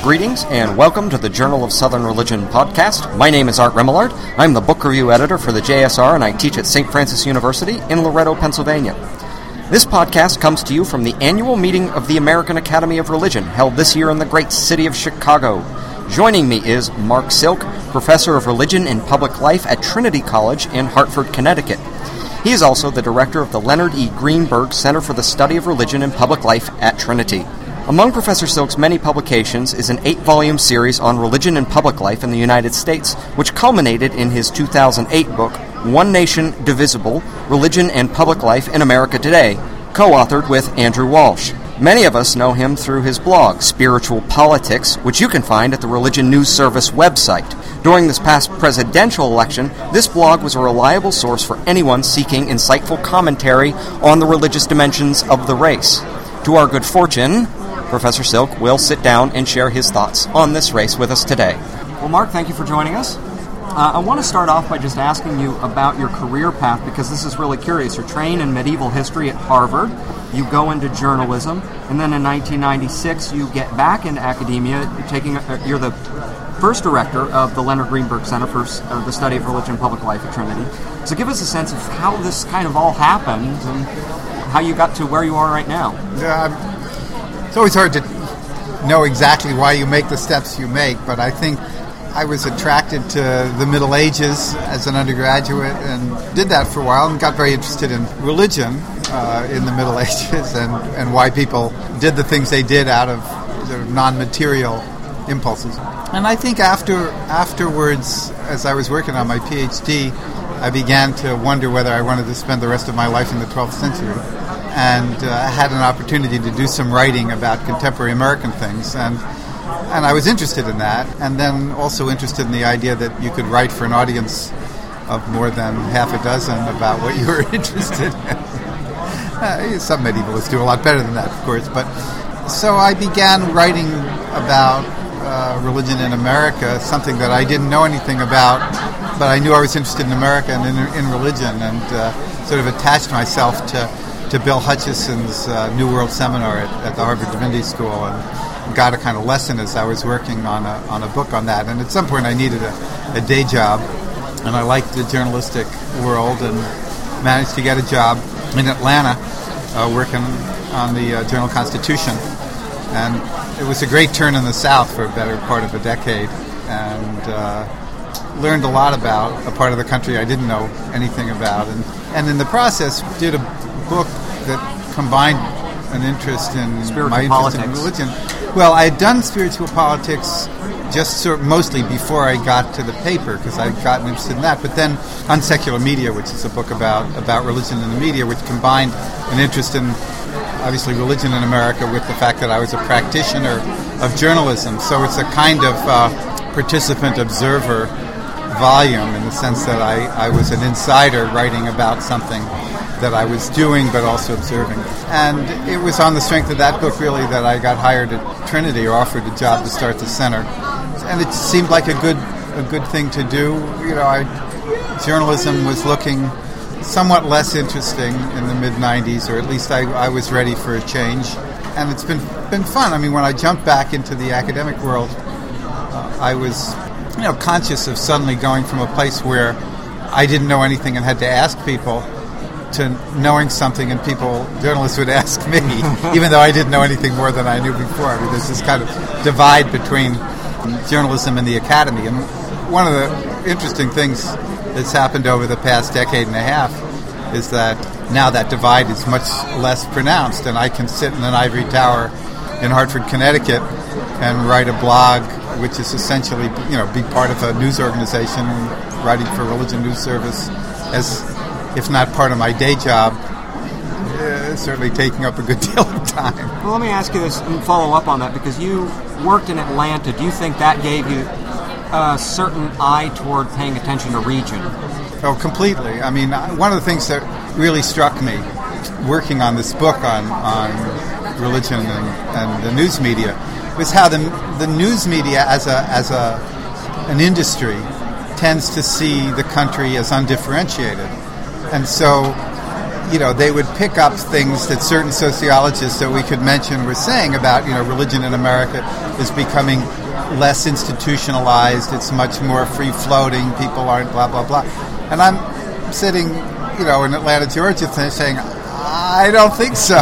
Greetings and welcome to the Journal of Southern Religion podcast. My name is Art Remillard. I'm the book review editor for the JSR and I teach at St. Francis University in Loretto, Pennsylvania. This podcast comes to you from the annual meeting of the American Academy of Religion held this year in the great city of Chicago. Joining me is Mark Silk, Professor of Religion and Public Life at Trinity College in Hartford, Connecticut. He is also the director of the Leonard E. Greenberg Center for the Study of Religion and Public Life at Trinity. Among Professor Silk's many publications is an 8-volume series on religion and public life in the United States, which culminated in his 2008 book, One Nation, Divisible, Religion and Public Life in America Today, co-authored with Andrew Walsh. Many of us know him through his blog, Spiritual Politics, which you can find at the Religion News Service website. During this past presidential election, this blog was a reliable source for anyone seeking insightful commentary on the religious dimensions of the race. To our good fortune, Professor Silk will sit down and share his thoughts on this race with us today. Well, Mark, thank you for joining us. I want to start off by just asking you about your career path, because this is really curious. You're trained in medieval history at Harvard, you go into journalism, and then in 1996 you get back into academia, you're the first director of the Leonard Greenberg Center for the Study of Religion and Public Life at Trinity. So give us a sense of how this kind of all happened and how you got to where you are right now. It's always hard to know exactly why you make the steps you make, but I think I was attracted to the Middle Ages as an undergraduate and did that for a while and got very interested in religion in the Middle Ages and why people did the things they did out of sort of non-material impulses. And I think afterwards, as I was working on my PhD, I began to wonder whether I wanted to spend the rest of my life in the 12th century. And had an opportunity to do some writing about contemporary American things, and I was interested in that, and then also interested in the idea that you could write for an audience of more than half a dozen about what you were interested in. Some medievalists do a lot better than that, of course, but so I began writing about religion in America, something that I didn't know anything about, but I knew I was interested in America and in religion, and sort of attached myself to Bill Hutchison's New World Seminar at the Harvard Divinity School, and got a kind of lesson as I was working on a book on that. And at some point I needed a day job, and I liked the journalistic world and managed to get a job in Atlanta working on the Journal-Constitution. And it was a great turn in the South for a better part of a decade, and learned a lot about a part of the country I didn't know anything about. And in the process did a book that combined an interest in spiritual politics. In religion. Well, I had done spiritual politics just sort of mostly before I got to the paper, because I'd gotten interested in that. But then on Secular Media, which is a book about religion in the media, which combined an interest in, obviously, religion in America with the fact that I was a practitioner of journalism. So it's a kind of participant-observer volume in the sense that I was an insider writing about something that I was doing but also observing. And it was on the strength of that book really that I got hired at Trinity, or offered a job to start the center. And it seemed like a good thing to do. You know, journalism was looking somewhat less interesting in the mid-90s, or at least I was ready for a change. And it's been fun. I mean, when I jumped back into the academic world, I was conscious of suddenly going from a place where I didn't know anything and had to ask people to knowing something, and journalists would ask me, even though I didn't know anything more than I knew before. I mean, there's this kind of divide between journalism and the academy. And one of the interesting things that's happened over the past decade and a half is that now that divide is much less pronounced, and I can sit in an ivory tower in Hartford, Connecticut, and write a blog, which is essentially, be part of a news organization, writing for Religion News Service, as if not part of my day job, certainly taking up a good deal of time. Well, let me ask you this and follow up on that, because you worked in Atlanta. Do you think that gave you a certain eye toward paying attention to region? Oh, completely. I mean, one of the things that really struck me working on this book on religion and the news media was how the news media as an industry tends to see the country as undifferentiated. And so they would pick up things that certain sociologists that we could mention were saying about, religion in America is becoming less institutionalized. It's much more free-floating. People aren't blah, blah, blah. And I'm sitting, in Atlanta, Georgia, saying, I don't think so.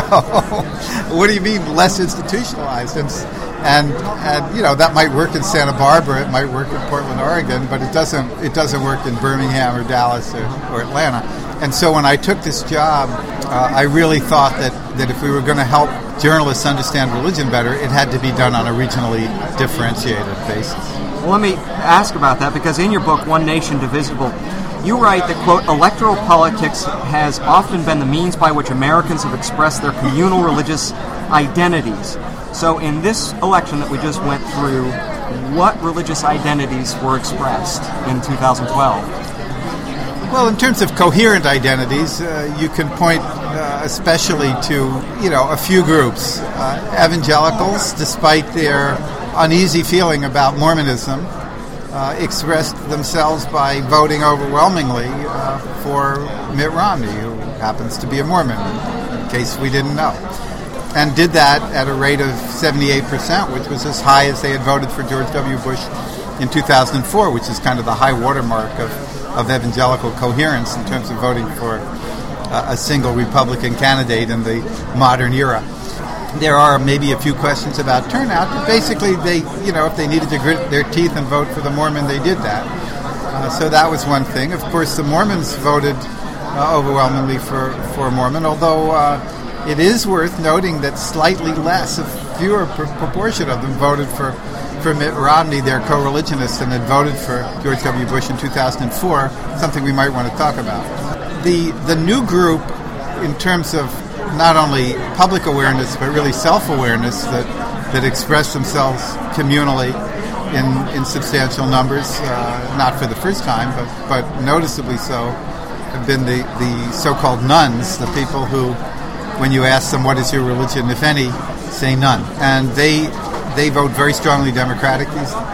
What do you mean less institutionalized? And that might work in Santa Barbara, it might work in Portland, Oregon, but it doesn't work in Birmingham or Dallas or Atlanta. And so when I took this job, I really thought that if we were going to help journalists understand religion better, it had to be done on a regionally differentiated basis. Well, let me ask about that, because in your book, One Nation Divisible, you write that, quote, electoral politics has often been the means by which Americans have expressed their communal religious identities. So in this election that we just went through, what religious identities were expressed in 2012? Well, in terms of coherent identities, you can point especially to, a few groups. Evangelicals, despite their uneasy feeling about Mormonism, expressed themselves by voting overwhelmingly for Mitt Romney, who happens to be a Mormon, in case we didn't know. And did that at a rate of 78%, which was as high as they had voted for George W. Bush in 2004, which is kind of the high watermark of evangelical coherence in terms of voting for a single Republican candidate in the modern era. There are maybe a few questions about turnout, but basically they, if they needed to grit their teeth and vote for the Mormon, they did that. So that was one thing. Of course, the Mormons voted overwhelmingly for Mormon, although it is worth noting that slightly less, a fewer proportion of them voted for Mitt Romney, their co-religionists, and had voted for George W. Bush in 2004, something we might want to talk about. The new group, in terms of not only public awareness, but really self-awareness that express themselves communally in substantial numbers, not for the first time, but noticeably so, have been the so-called nuns, the people who, when you ask them what is your religion, if any, say none. And they vote very strongly Democratic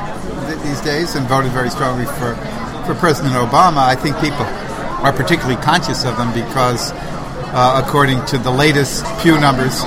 these days, and voted very strongly for President Obama. I think people are particularly conscious of them because, according to the latest Pew numbers,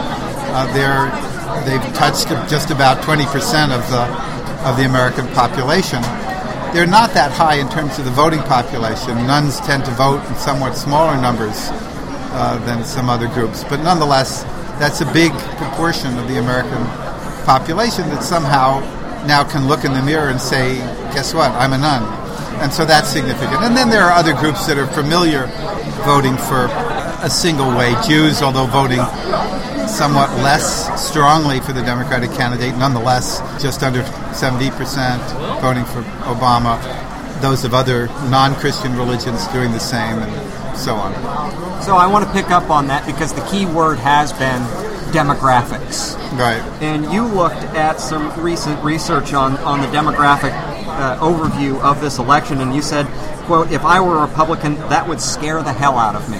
they've touched just about 20% of the American population. They're not that high in terms of the voting population. Nuns tend to vote in somewhat smaller numbers than some other groups, but nonetheless, that's a big proportion of the American population that somehow now can look in the mirror and say, guess what, I'm a nun. And so that's significant. And then there are other groups that are familiar voting for a single way. Jews, although voting somewhat less strongly for the Democratic candidate, nonetheless just under 70% voting for Obama. Those of other non-Christian religions doing the same, and so on. So I want to pick up on that because the key word has been demographics. Right. And you looked at some recent research on the demographic overview of this election, and you said, quote, if I were a Republican, that would scare the hell out of me.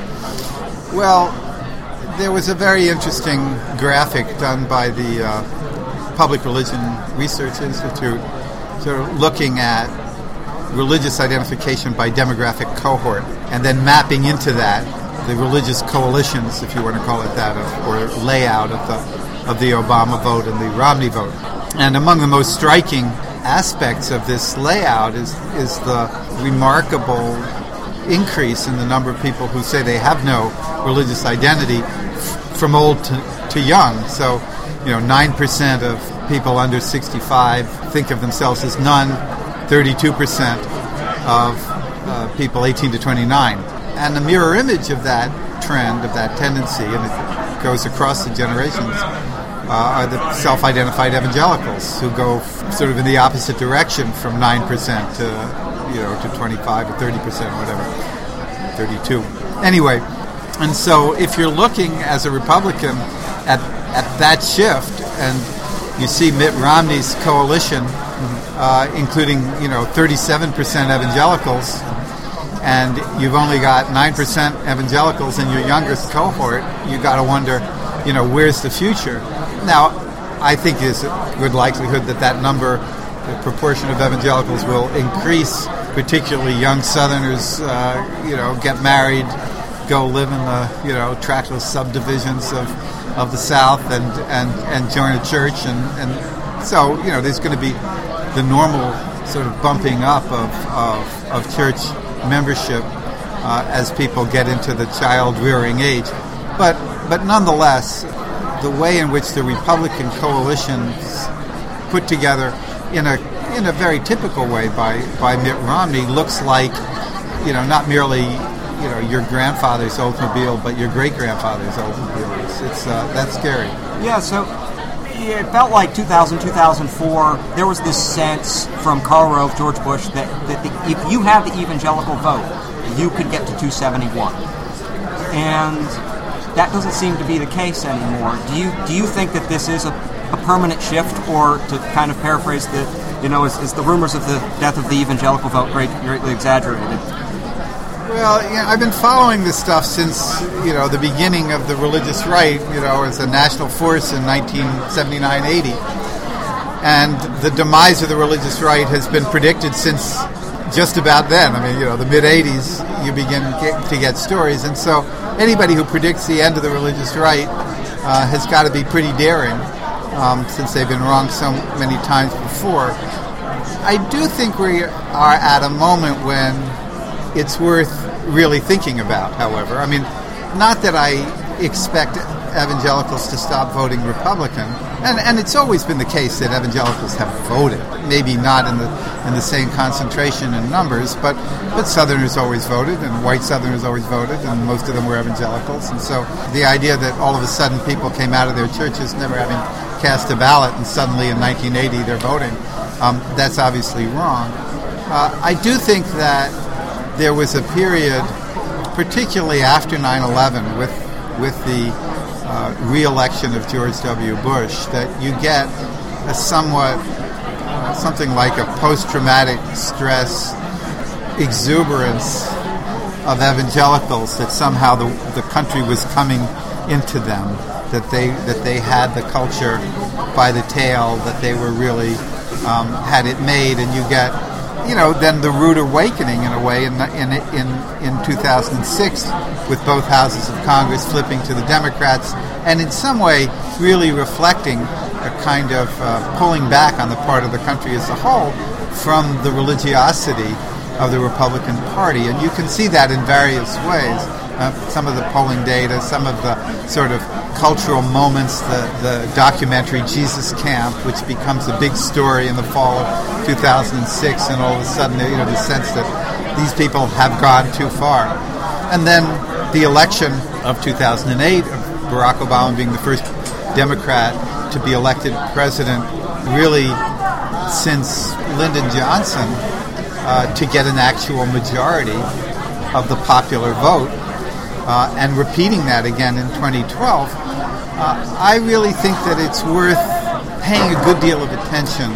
Well, there was a very interesting graphic done by the Public Religion Research Institute, sort of looking at religious identification by demographic cohort, and then mapping into that the religious coalitions, if you want to call it that, or layout of the Obama vote and the Romney vote. And among the most striking aspects of this layout is the remarkable increase in the number of people who say they have no religious identity from old to young. So, 9% of people under 65 think of themselves as none, 32% of people 18 to 29. And the mirror image of that trend, of that tendency, and it goes across the generations, are the self-identified evangelicals who go sort of in the opposite direction from 9% to 25 or 30%, whatever, 32. Anyway, and so if you're looking as a Republican at that shift, and you see Mitt Romney's coalition, including 37% evangelicals, and you've only got 9% evangelicals in your youngest cohort, you got to wonder, where's the future? Now, I think there's a good likelihood that number, the proportion of evangelicals, will increase, particularly young Southerners, get married, go live in the trackless subdivisions of the South and join a church, and so there's going to be the normal sort of bumping up of church membership as people get into the child rearing age, but nonetheless, the way in which the Republican coalitions put together in a very typical way by Mitt Romney looks like not merely your grandfather's Oldsmobile, but your great grandfather's Oldsmobile. It's that's scary. Yeah. So it felt like 2000, 2004. There was this sense from Karl Rove, George Bush, that if you had the evangelical vote, you could get to 271, and that doesn't seem to be the case anymore. Do you think that this is a permanent shift, or to kind of paraphrase is the rumors of the death of the evangelical vote greatly exaggerated? Well, I've been following this stuff since the beginning of the religious right, as a national force in 1979-80, and the demise of the religious right has been predicted since just about then. I mean, the mid-'80s, you begin to get stories, and so anybody who predicts the end of the religious right has got to be pretty daring, since they've been wrong so many times before. I do think we are at a moment when it's worth really thinking about, however. I mean, not that I expect evangelicals to stop voting Republican, and it's always been the case that evangelicals have voted, maybe not in the same concentration and numbers, but Southerners always voted, and white Southerners always voted, and most of them were evangelicals. And so the idea that all of a sudden people came out of their churches never having cast a ballot, and suddenly in 1980 they're voting, that's obviously wrong. I do think that there was a period, particularly after 9/11, with the re-election of George W. Bush, that you get a somewhat, something like a post-traumatic stress exuberance of evangelicals, that somehow the country was coming into them, that they had the culture by the tail, that they were really had it made, and you get then the rude awakening in a way in 2006, with both houses of Congress flipping to the Democrats, and in some way really reflecting a kind of pulling back on the part of the country as a whole from the religiosity of the Republican Party. And you can see that in various ways. Some of the polling data, some of the sort of cultural moments, the documentary Jesus Camp, which becomes a big story in the fall of 2006, and all of a sudden, the sense that these people have gone too far. And then the election of 2008, of Barack Obama being the first Democrat to be elected president, really since Lyndon Johnson, to get an actual majority of the popular vote, and repeating that again in 2012, I really think that it's worth paying a good deal of attention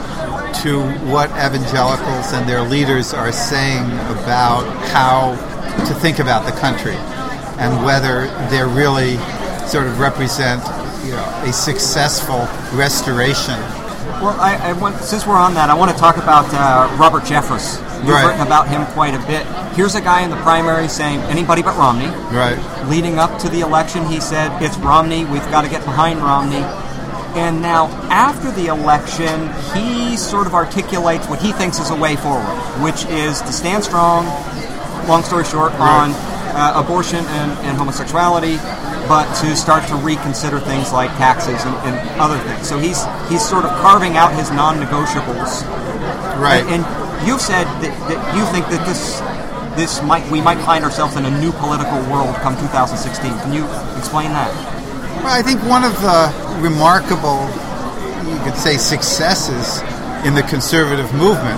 to what evangelicals and their leaders are saying about how to think about the country, and whether they really sort of represent a successful restoration. Well, I want, since we're on that, I want to talk about Robert Jeffress. You've written about him quite a bit. Here's a guy in the primary saying anybody but Romney. Right. Leading up to the election, he said, it's Romney, we've got to get behind Romney. And now, after the election, he sort of articulates what he thinks is a way forward, which is to stand strong, long story short, on abortion and homosexuality, but to start to reconsider things like taxes and other things. So he's sort of carving out his non-negotiables. Right. And you've said that you think that we might find ourselves in a new political world come 2016. Can you explain that? Well, I think one of the remarkable, you could say, successes in the conservative movement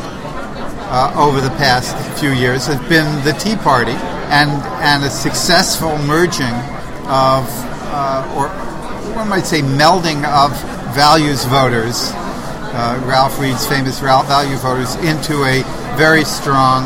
over the past few years has been the Tea Party and a successful merging of, or one might say melding of values voters, Ralph Reed's famous value voters, into a very strong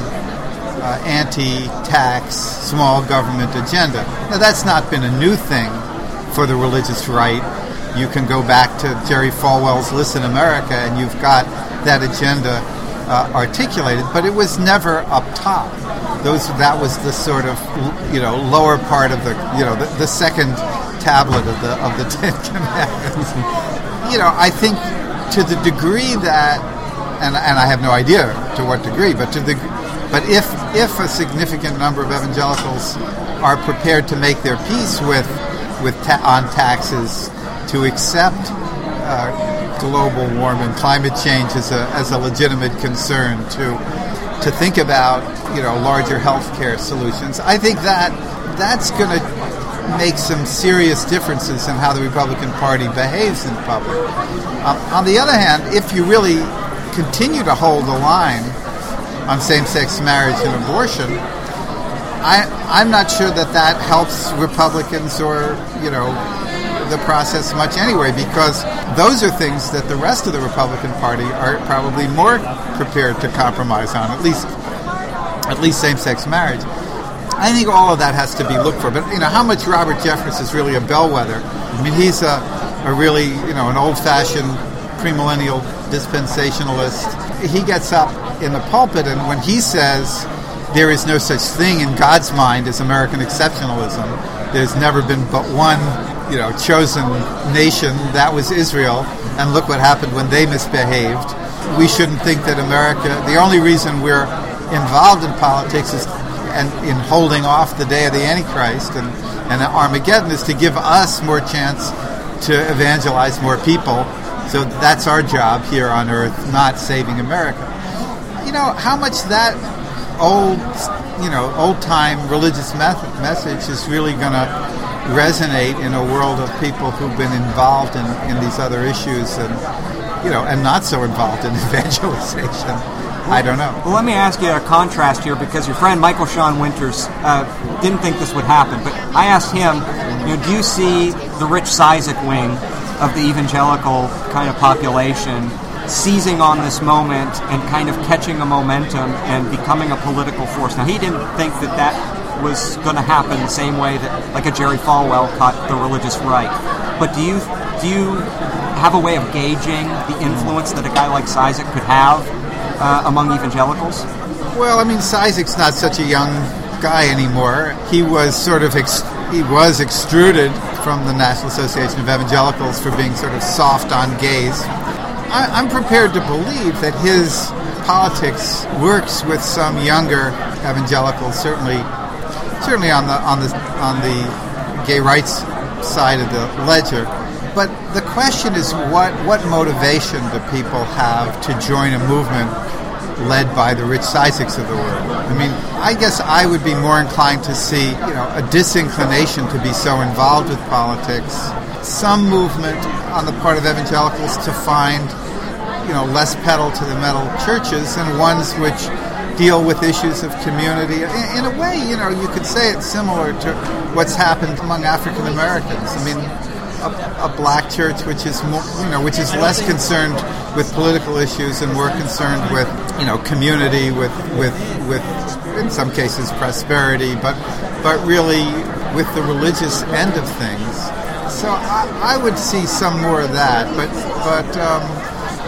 anti-tax, small government agenda. Now, that's not been a new thing for the religious right. You can go back to Jerry Falwell's Listen America, and you've got that agenda articulated, but it was never up top. that was the sort of lower part of the second tablet of the Ten Commandments. I think to the degree that, and I have no idea to what degree, but if a significant number of evangelicals are prepared to make their peace on taxes, to accept global warming, climate change as a legitimate concern, to think about larger healthcare solutions, I think that's going to make some serious differences in how the Republican Party behaves in public. On the other hand, if you really continue to hold the line on same-sex marriage and abortion, I'm not sure that helps Republicans or the process much anyway, because those are things that the rest of the Republican Party are probably more prepared to compromise on, at least same-sex marriage. I think all of that has to be looked for. But how much Robert Jeffress is really a bellwether? I mean, he's a really an old-fashioned premillennial dispensationalist. He gets up in the pulpit, and when he says there is no such thing in God's mind as American exceptionalism, there's never been but one chosen nation, that was Israel, and look what happened when they misbehaved. We shouldn't think that America, the only reason we're involved in politics is and in holding off the day of the Antichrist and Armageddon is to give us more chance to evangelize more people. So that's our job here on earth, not saving America. How much that old-time religious message is really going to resonate in a world of people who've been involved in these other issues and not so involved in evangelization. I don't know. Well, let me ask you a contrast here, because your friend Michael Sean Winters didn't think this would happen, but I asked him, do you see the Rich Cizik wing of the evangelical kind of population seizing on this moment and kind of catching a momentum and becoming a political force? Now, he didn't think that was going to happen the same way that like a Jerry Falwell caught the religious right. But do you have a way of gauging the influence that a guy like Cizik could have among evangelicals? Well, I mean, Cizik's not such a young guy anymore. He was extruded from the National Association of Evangelicals for being sort of soft on gays. I'm prepared to believe that his politics works with some younger evangelicals, certainly on the gay rights side of the ledger. But the question is, what motivation do people have to join a movement led by the Rich Ciziks of the world? I mean, I guess I would be more inclined to see, a disinclination to be so involved with politics, some movement on the part of evangelicals to find, less pedal to the metal churches and ones which deal with issues of community. In a way, you could say it's similar to what's happened among African Americans. I mean, a black church which is more, which is less concerned with political issues and more concerned with, community, with in some cases prosperity, but really with the religious end of things. So I would see some more of that, but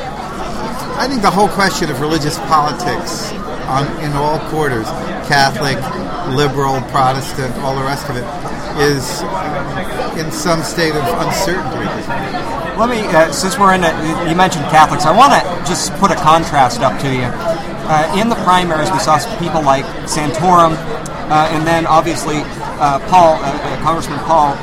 I think the whole question of religious politics in all quarters, Catholic, liberal, Protestant, all the rest of it, is in some state of uncertainty. Let me, since we're in it, you mentioned Catholics, I want to just put a contrast up to you. In the primaries, we saw people like Santorum, and then obviously Congressman Paul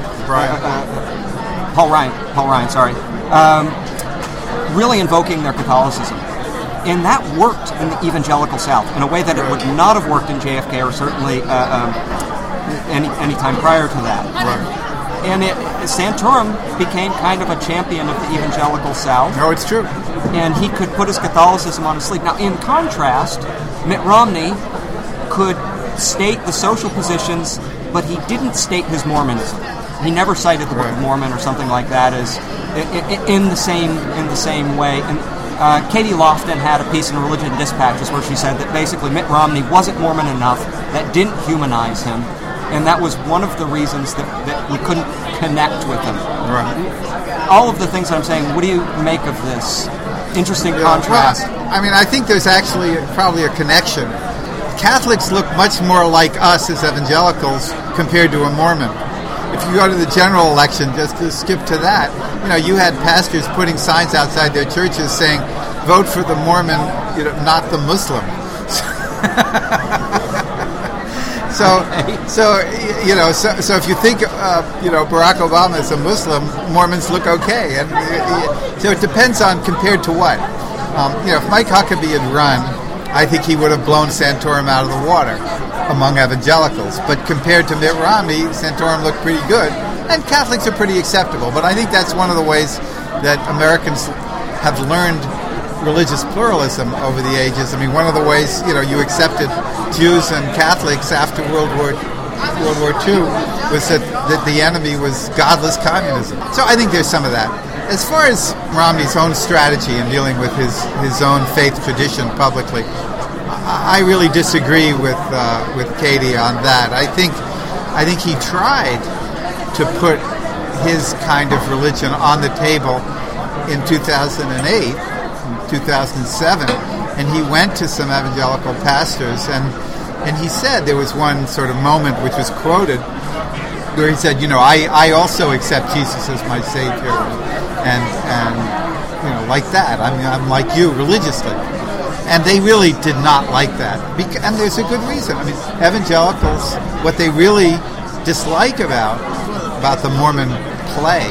Ryan, really invoking their Catholicism. And that worked in the evangelical South in a way that it would not have worked in JFK or certainly any time prior to that. Right. And Santorum became kind of a champion of the evangelical South. No, it's true. And he could put his Catholicism on his sleeve. Now, in contrast, Mitt Romney could state the social positions, but he didn't state his Mormonism. He never cited the Book of Mormon or something like that as in the same way. And Katie Lofton had a piece in Religion Dispatches where she said that basically Mitt Romney wasn't Mormon enough, that didn't humanize him, and that was one of the reasons that we couldn't connect with him. Right. All of the things that I'm saying, what do you make of this interesting contrast? Well, I mean, I think there's actually probably a connection. Catholics look much more like us as evangelicals compared to a Mormon. If you go to the general election, just to skip to that, you had pastors putting signs outside their churches saying, "Vote for the Mormon, not the Muslim." So if you think Barack Obama is a Muslim, Mormons look okay, and so it depends on compared to what. If Mike Huckabee had run, I think he would have blown Santorum out of the water among evangelicals. But compared to Mitt Romney, Santorum looked pretty good, and Catholics are pretty acceptable. But I think that's one of the ways that Americans have learned religious pluralism over the ages. I mean, one of the ways, you accepted Jews and Catholics after World War II was that the enemy was godless communism. So I think there's some of that. As far as Romney's own strategy in dealing with his own faith tradition publicly, I really disagree with Katie on that. I think he tried to put his kind of religion on the table in 2008, 2007, and he went to some evangelical pastors, and he said there was one sort of moment which was quoted where he said, I also accept Jesus as my Savior, and like that. I mean, I'm like you religiously. And they really did not like that. And there's a good reason. I mean, evangelicals, what they really dislike about the Mormon play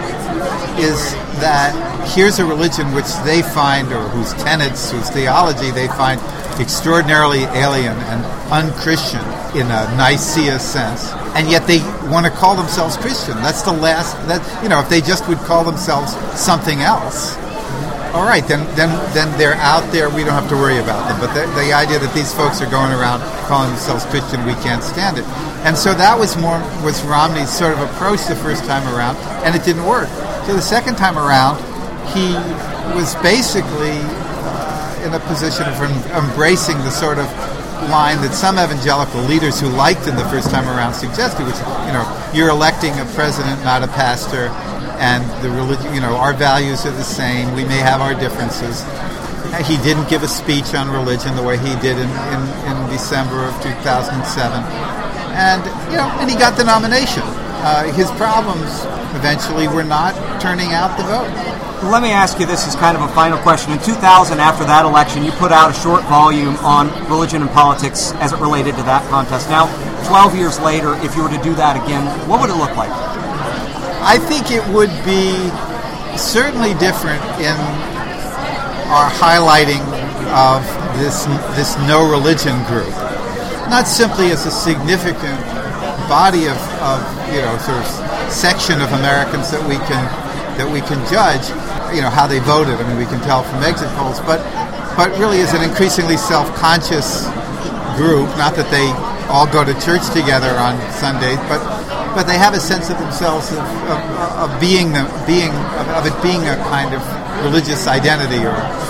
is that here's a religion which they find, or whose tenets, whose theology they find extraordinarily alien and un-Christian in a Nicaea sense, and yet they want to call themselves Christian. That's the last, if they just would call themselves something else, all right, then they're out there, we don't have to worry about them. But the idea that these folks are going around calling themselves Christian, we can't stand it. And so that was Romney's sort of approach the first time around, and it didn't work. So the second time around, he was basically in a position of embracing the sort of line that some evangelical leaders who liked him the first time around suggested, which, you're electing a president, not a pastor, and the religion, our values are the same. We may have our differences. He didn't give a speech on religion the way he did in December of 2007, and he got the nomination. His problems eventually were not turning out the vote. Let me ask you this as kind of a final question. In 2000, after that election, you put out a short volume on religion and politics as it related to that contest. Now, 12 years later, if you were to do that again, what would it look like? I think it would be certainly different in our highlighting of this no religion group, not simply as a significant body of sort of section of Americans that we can judge, how they voted. I mean, we can tell from exit polls, but really as an increasingly self-conscious group. Not that they all go to church together on Sundays, but they have a sense of themselves of it being a kind of religious identity,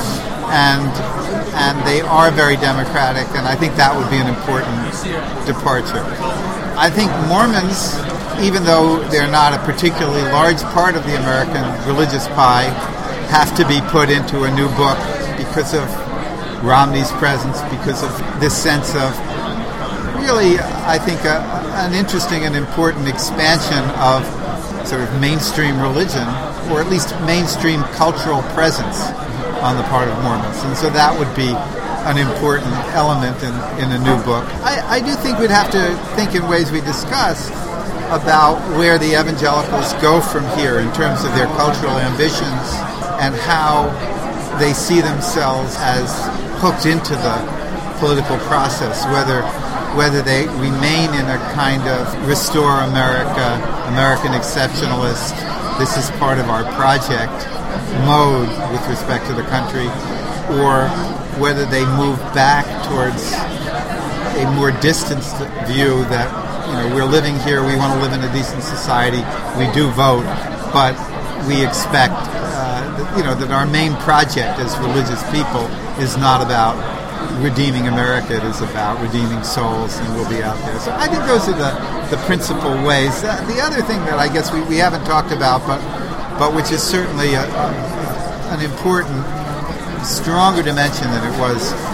and they are very democratic, and I think that would be an important departure. I think Mormons, even though they're not a particularly large part of the American religious pie, have to be put into a new book because of Romney's presence, because of this sense of really, I think, an interesting and important expansion of sort of mainstream religion, or at least mainstream cultural presence on the part of Mormons. And so that would be an important element in a new book. I do think we'd have to think in ways we discussed about where the evangelicals go from here in terms of their cultural ambitions and how they see themselves as hooked into the political process, whether they remain in a kind of restore America, American exceptionalist, this is part of our project mode with respect to the country, or whether they move back towards a more distanced view that, we're living here, we want to live in a decent society, we do vote, but we expect that our main project as religious people is not about redeeming America, it is about redeeming souls, and we'll be out there. So I think those are the principal ways. The other thing that I guess we haven't talked about, but which is certainly an important, stronger dimension than it was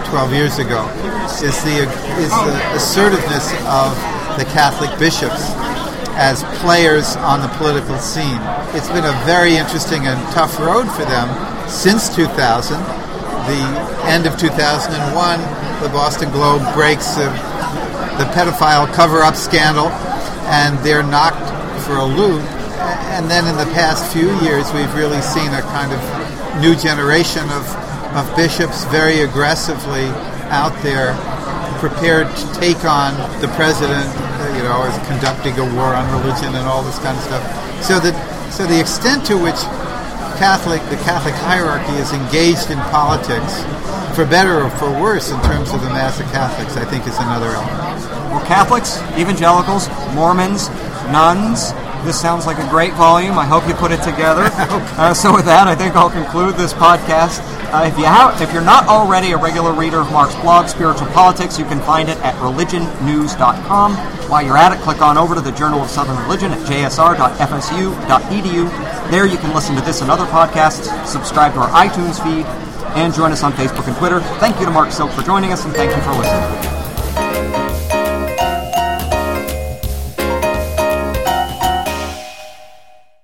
12 years ago, is the assertiveness of the Catholic bishops as players on the political scene. It's been a very interesting and tough road for them since 2000. The end of 2001, the Boston Globe breaks the pedophile cover-up scandal, and they're knocked for a loop. And then in the past few years, we've really seen a kind of new generation of bishops very aggressively out there, prepared to take on the president, as conducting a war on religion and all this kind of stuff. So the extent to which the Catholic hierarchy is engaged in politics, for better or for worse, in terms of the mass of Catholics, I think is another element. Well, Catholics, evangelicals, Mormons, nuns. This sounds like a great volume. I hope you put it together. So with that, I think I'll conclude this podcast. If you're not already a regular reader of Mark's blog, Spiritual Politics, you can find it at religionnews.com. While you're at it, click on over to the Journal of Southern Religion at jsr.fsu.edu. There you can listen to this and other podcasts, subscribe to our iTunes feed, and join us on Facebook and Twitter. Thank you to Mark Silk for joining us, and thank you for listening.